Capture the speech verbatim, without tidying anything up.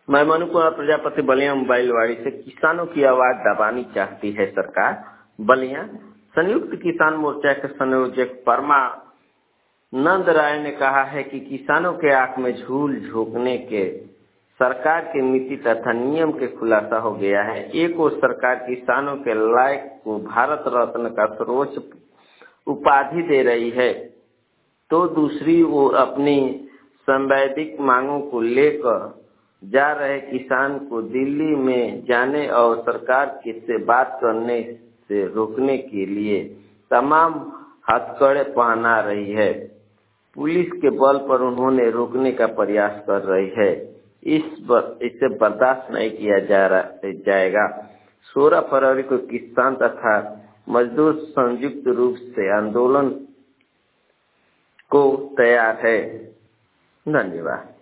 मैं मनु कुमार प्रजापति बलिया मोबाइलवाड़ी से। किसानों की आवाज दबानी चाहती है सरकार। बलिया संयुक्त किसान मोर्चा के संयोजक परमा नंद राय ने कहा है कि किसानों के आंख में झूल झोंकने के सरकार की नीति तथा नियम के खुलासा हो गया है। एक ओर सरकार किसानों के लायक को भारत रत्न का सर्वोच्च उपाधि दे रही है, तो दूसरी ओर अपनी संवैधानिक मांगों को लेकर जा रहे किसान को दिल्ली में जाने और सरकार से बात करने से रोकने के लिए तमाम हथकड़े पहना रही है। पुलिस के बल पर उन्होंने रोकने का प्रयास कर रही है। इस बर, इसे बर्दाश्त नहीं किया जा रहा जाएगा। सोलह फरवरी को किसान तथा मजदूर संयुक्त रूप से आंदोलन को तैयार है। धन्यवाद।